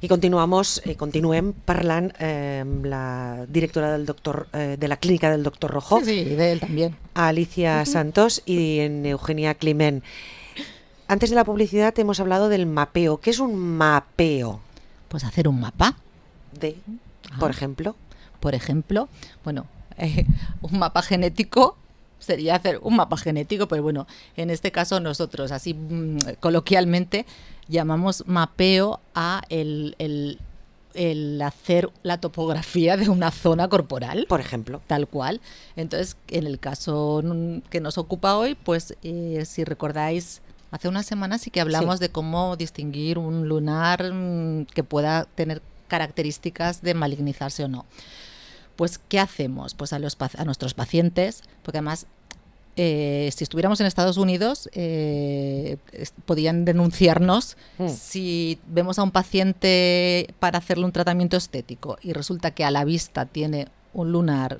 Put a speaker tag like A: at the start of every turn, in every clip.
A: I continuem parlant amb la directora de la clínica del doctor Rojo.
B: Sí, de él también.
A: Alicia Santos y en Eugenia Climent. Antes de la publicidad hemos hablado del mapeo. ¿Qué es un mapeo?
B: Pues hacer un mapa.
A: Por ejemplo.
B: Por ejemplo, bueno, un mapa genético sería hacer un mapa genético, pero bueno, en este caso nosotros, así coloquialmente, llamamos mapeo a el hacer la topografía de una zona corporal.
A: Por ejemplo.
B: Tal cual. Entonces, en el caso que nos ocupa hoy, pues si recordáis, hace unas semanas sí que hablamos de cómo distinguir un lunar que pueda tener características de malignizarse o no. Pues, ¿qué hacemos? Pues a nuestros pacientes, porque además, si estuviéramos en Estados Unidos, podían denunciarnos si vemos a un paciente para hacerle un tratamiento estético y resulta que a la vista tiene un lunar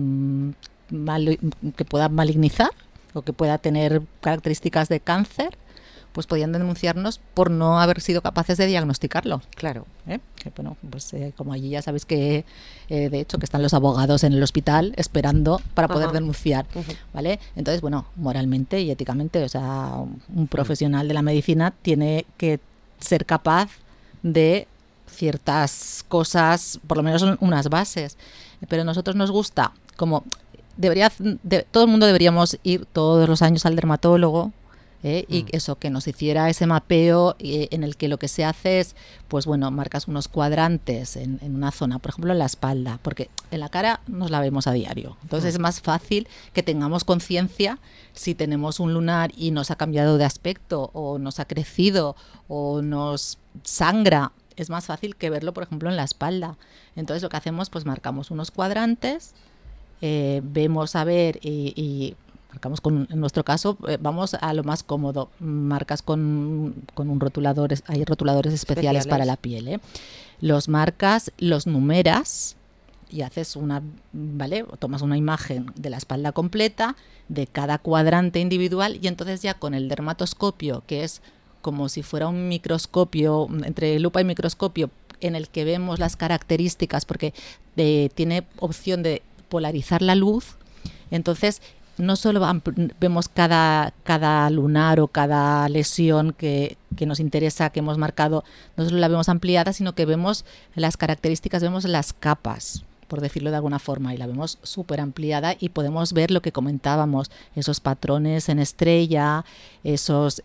B: que pueda malignizar o que pueda tener características de cáncer, pues podían denunciarnos por no haber sido capaces de diagnosticarlo.
A: Claro.
B: Que, bueno, pues como allí ya sabéis que, de hecho, que están los abogados en el hospital esperando para poder denunciar, ¿vale? Entonces, bueno, moralmente y éticamente, o sea, un profesional de la medicina tiene que ser capaz de ciertas cosas, por lo menos son unas bases, pero a nosotros nos gusta, como todo el mundo deberíamos ir todos los años al dermatólogo, y eso, que nos hiciera ese mapeo en el que lo que se hace es, pues bueno, marcas unos cuadrantes en una zona, por ejemplo en la espalda, porque en la cara nos la vemos a diario, entonces es más fácil que tengamos conciencia si tenemos un lunar y nos ha cambiado de aspecto o nos ha crecido o nos sangra, es más fácil que verlo, por ejemplo, en la espalda. Entonces lo que hacemos, pues marcamos unos cuadrantes, vemos a ver y marcamos en nuestro caso, vamos a lo más cómodo, marcas con un rotulador, hay rotuladores especiales para la piel, los marcas, los numeras y haces ¿vale? Tomas una imagen de la espalda completa, de cada cuadrante individual y entonces ya con el dermatoscopio, que es como si fuera un microscopio, entre lupa y microscopio, en el que vemos las características, porque tiene opción de polarizar la luz, entonces no solo vemos cada lunar o cada lesión que nos interesa, que hemos marcado, no solo la vemos ampliada, sino que vemos las características, vemos las capas, por decirlo de alguna forma, y la vemos súper ampliada y podemos ver lo que comentábamos, esos patrones en estrella, esos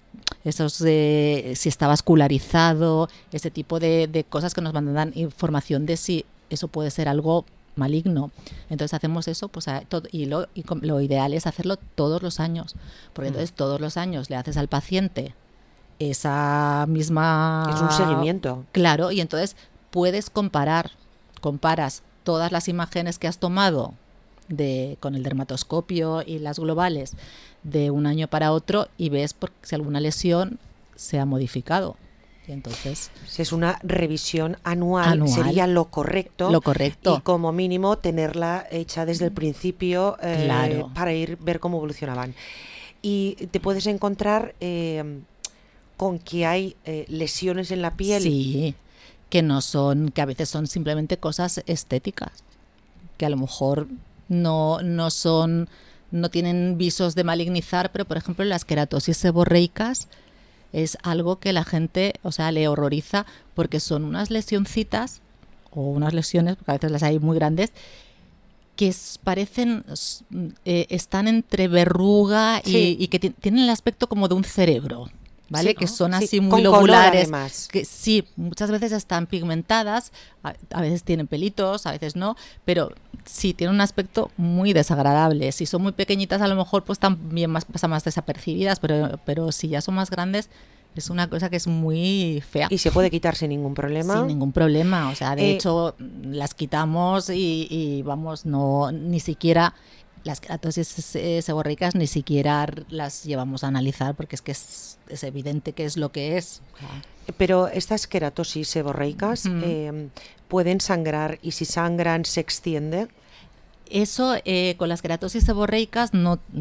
B: si está vascularizado, ese tipo de cosas que nos dan información de si eso puede ser algo maligno. Entonces hacemos eso, pues lo ideal es hacerlo todos los años, porque entonces todos los años le haces al paciente esa misma...
A: Es un seguimiento.
B: Claro, y entonces comparas todas las imágenes que has tomado con el dermatoscopio y las globales de un año para otro y ves si alguna lesión se ha modificado. Y entonces,
A: si es una revisión anual, sería lo correcto. Y como mínimo tenerla hecha desde el principio,
B: claro,
A: para ver cómo evolucionaban. Y te puedes encontrar con que hay lesiones en la piel.
B: Sí, que a veces son simplemente cosas estéticas, que a lo mejor no tienen visos de malignizar, pero por ejemplo las queratosis seborreicas es algo que la gente, le horroriza porque son unas lesioncitas o unas lesiones, porque a veces las hay muy grandes, que parecen, están entre verruga y que tienen el aspecto como de un cerebro, ¿vale? Sí, que son así muy lobulares. Que sí, muchas veces están pigmentadas, a veces tienen pelitos, a veces no, pero sí, tienen un aspecto muy desagradable. Si son muy pequeñitas, a lo mejor pues también pasan más desapercibidas, pero si ya son más grandes, es una cosa que es muy fea.
A: ¿Y se puede quitar sin ningún problema?
B: Sin ningún problema, de hecho, las quitamos y vamos, ni siquiera... Las queratosis seborreicas ni siquiera las llevamos a analizar porque es que es evidente que es lo que es.
A: Pero estas queratosis seborreicas pueden sangrar y si sangran se extiende.
B: Eso con las queratosis seborreicas no.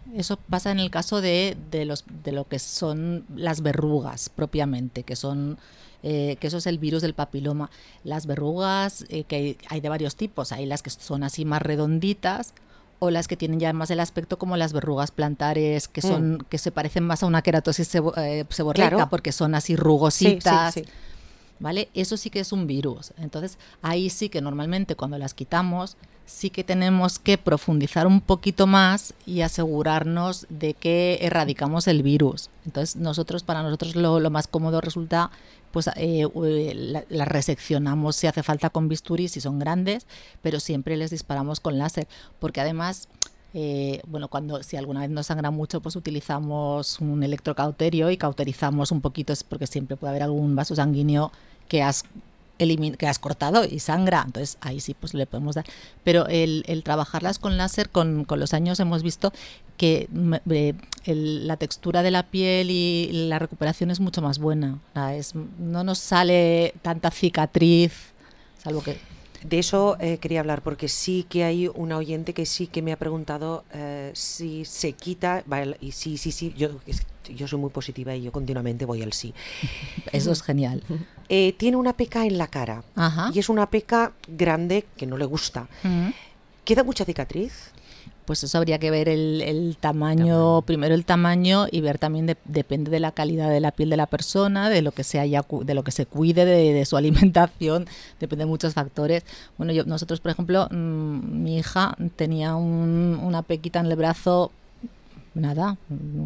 B: Eso pasa en el caso de lo que son las verrugas propiamente, que eso es el virus del papiloma. Las verrugas, que hay de varios tipos, hay las que son así más redonditas o las que tienen ya más el aspecto como las verrugas plantares, que se parecen más a una queratosis seborreica, claro, porque son así rugositas. Sí. ¿Vale? Eso sí que es un virus. Entonces, ahí sí que normalmente cuando las quitamos, sí que tenemos que profundizar un poquito más y asegurarnos de que erradicamos el virus. Entonces, para nosotros lo más cómodo resulta, pues la reseccionamos si hace falta con bisturí, si son grandes, pero siempre les disparamos con láser, porque además... si alguna vez nos sangra mucho, pues utilizamos un electrocauterio y cauterizamos un poquito, porque siempre puede haber algún vaso sanguíneo que has cortado y sangra, entonces ahí sí pues le podemos dar. Pero el trabajarlas con láser, con los años hemos visto que la textura de la piel y la recuperación es mucho más buena. No nos sale tanta cicatriz, salvo que...
A: De eso quería hablar, porque sí que hay una oyente que sí que me ha preguntado si se quita, vale, y sí, yo soy muy positiva y yo continuamente voy al sí.
B: Eso es genial.
A: Tiene una peca en la cara. Ajá. Y es una peca grande que no le gusta. ¿Queda mucha cicatriz?
B: Pues eso habría que ver el tamaño, primero el tamaño, y ver también, depende de la calidad de la piel de la persona, de lo que de lo que se cuide, de su alimentación, depende de muchos factores. Bueno, nosotros, por ejemplo, mi hija tenía una pequita en el brazo, nada,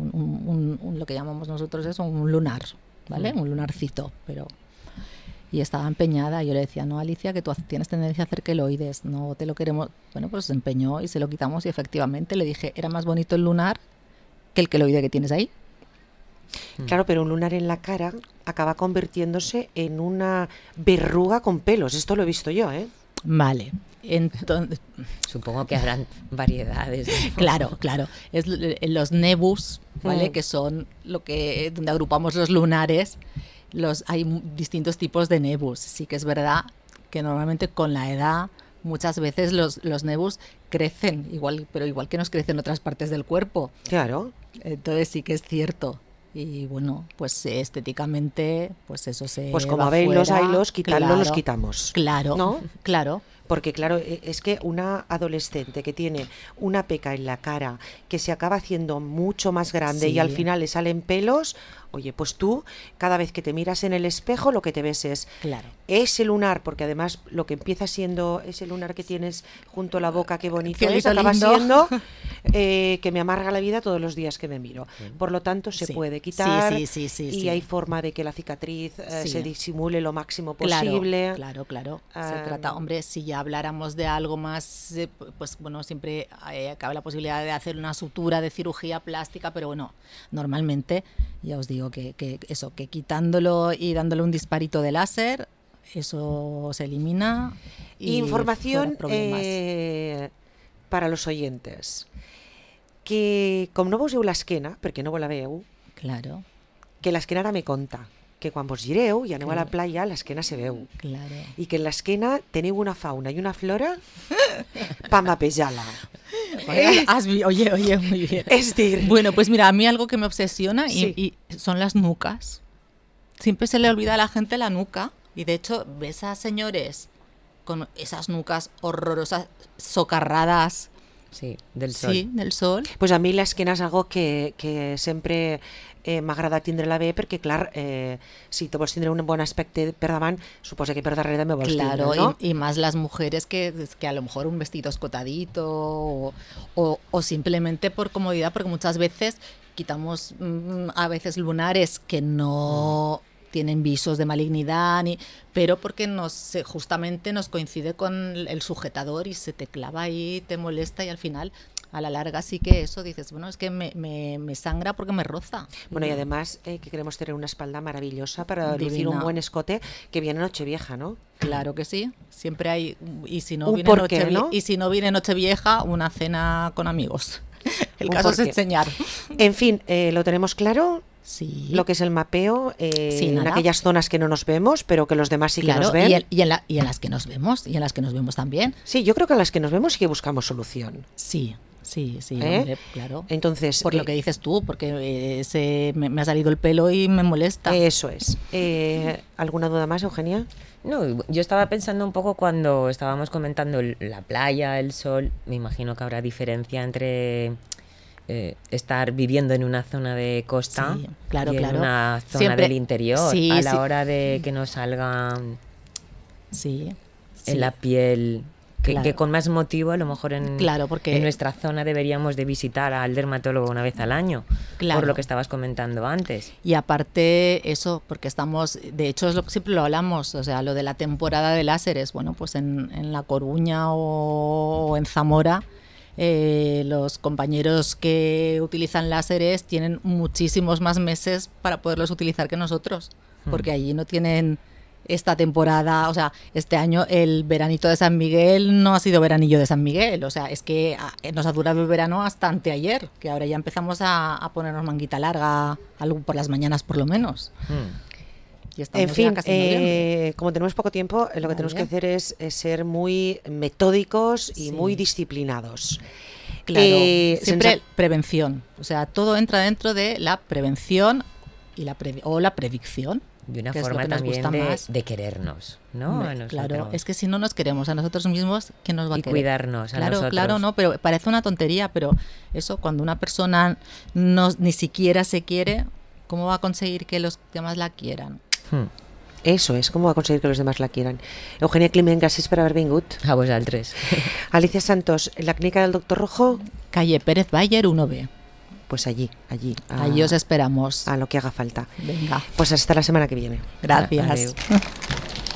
B: lo que llamamos nosotros es un lunar, ¿vale? Un lunarcito, pero... Y estaba empeñada. Yo le decía, no, Alicia, que tú tienes tendencia a hacer queloides, no te lo queremos. Bueno, pues se empeñó y se lo quitamos, y efectivamente le dije, era más bonito el lunar que el queloide que tienes ahí.
A: Claro, pero un lunar en la cara acaba convirtiéndose en una verruga con pelos. Esto lo he visto yo, ¿eh?
B: Vale. Entonces,
C: supongo que habrán variedades, ¿no?
B: Claro. Es los nebus, ¿vale? Que son donde agrupamos los lunares. Hay distintos tipos de nebus. Sí que es verdad que normalmente con la edad muchas veces los nebus crecen, pero igual que nos crecen otras partes del cuerpo.
A: Claro.
B: Entonces sí que es cierto. Y bueno, pues estéticamente, pues eso se
A: Pues como
B: va
A: veis
B: fuera.
A: Los hilos, quitarlos,
B: claro,
A: los quitamos.
B: Claro,
A: ¿no?
B: Claro.
A: Porque claro, es que una adolescente que tiene una peca en la cara que se acaba haciendo mucho más grande, sí, y al final le salen pelos, oye, pues tú cada vez que te miras en el espejo lo que te ves es ese lunar, porque además lo que empieza siendo ese lunar que tienes junto a la boca, qué bonito es, acaba siendo que me amarga la vida todos los días que me miro. Por lo tanto se puede quitar y hay forma de que la cicatriz se disimule lo máximo posible.
B: Claro. Se trata, hombre, si ya habláramos de algo más, pues bueno, siempre cabe la posibilidad de hacer una sutura de cirugía plástica, pero bueno, normalmente ya os digo que quitándolo y dándole un disparito de láser, eso se elimina. Y
A: información para los oyentes, que com no vos veu l'esquena, perquè no vos la veu,
B: claro,
A: que l'esquena ara me conta que quan vos gireu i aneu a la playa l'esquena se veu, i que en l'esquena teniu una fauna i una flora pa mapejar-la.
B: Oye, muy bien.
A: Es decir,
B: bueno, pues mira, a mí algo que me obsesiona y son las nucas. Siempre se le olvida a la gente la nuca, y de hecho ves a señores con esas nucas horrorosas, socarradas.
C: Sí, del sol.
B: Sí, del sol.
A: Pues a mi l'esquena és algo que sempre m'ha agradat tindre-la bé, perquè clar, si te vols tindre un bon aspecte per davant, suposa que per darrere també vols tindre, ¿no?
B: Y más las mujeres que a lo mejor un vestido escotadito o simplemente por comodidad, porque muchas veces quitamos a veces lunares que no tienen visos de malignidad, pero porque justamente nos coincide con el sujetador y se te clava ahí, te molesta, y al final, a la larga, sí que eso dices, bueno, es que me sangra porque me roza.
A: Bueno, y además que queremos tener una espalda maravillosa para lucir un buen escote que viene Nochevieja, ¿no?
B: Claro que sí, siempre hay, y si no viene Nochevieja, una cena con amigos. El caso es enseñar.
A: En fin, lo tenemos claro.
B: Sí.
A: Lo que es el mapeo en aquellas zonas que no nos vemos, pero que los demás sí que nos ven.
B: Y en las que nos vemos, y en las que nos vemos también.
A: Sí, yo creo que en las que nos vemos sí que buscamos solución.
B: Sí, Sí, hombre, claro.
A: Entonces,
B: por lo que dices tú, porque me ha salido el pelo y me molesta.
A: Eso es. ¿Alguna duda más, Eugenia?
C: No, yo estaba pensando un poco cuando estábamos comentando la playa, el sol. Me imagino que habrá diferencia entre estar viviendo en una zona de costa y en una zona del interior, a la hora de que nos salgan en la piel. Que con más motivo a lo mejor porque en nuestra zona deberíamos de visitar al dermatólogo una vez al año, por lo que estabas comentando antes.
B: Y aparte eso, porque estamos, de hecho es siempre lo hablamos, o sea, lo de la temporada de láseres, bueno, pues en La Coruña o en Zamora, los compañeros que utilizan láseres tienen muchísimos más meses para poderlos utilizar que nosotros, porque allí no tienen esta temporada, o sea, este año el veranito de San Miguel no ha sido veranillo de San Miguel, o sea, es que nos ha durado el verano hasta anteayer, que ahora ya empezamos a ponernos manguita larga, algo por las mañanas por lo menos. Y en fin,
A: como tenemos poco tiempo, lo que tenemos que hacer es ser muy metódicos y muy disciplinados.
B: Claro, siempre prevención, o sea, todo entra dentro de la prevención y la predicción.
C: De una forma también de querernos, ¿no?
B: Claro, es que si no nos queremos a nosotros mismos, ¿qué nos va a querer?
C: Y cuidarnos a nosotros.
B: Claro, no, pero parece una tontería, pero eso, cuando una persona ni siquiera se quiere, ¿cómo va a conseguir que los demás la quieran?
A: Eso es, ¿cómo va a conseguir que los demás la quieran? Eugenia Climent, gracias por haber vingut.
C: A vosaltres.
A: Alicia Santos, ¿en la clínica del Doctor Rojo?
B: Calle Pérez Bayer 1B.
A: Pues allí.
B: Allí os esperamos.
A: A lo que haga falta.
B: Venga.
A: Pues hasta la semana que viene.
B: Gracias.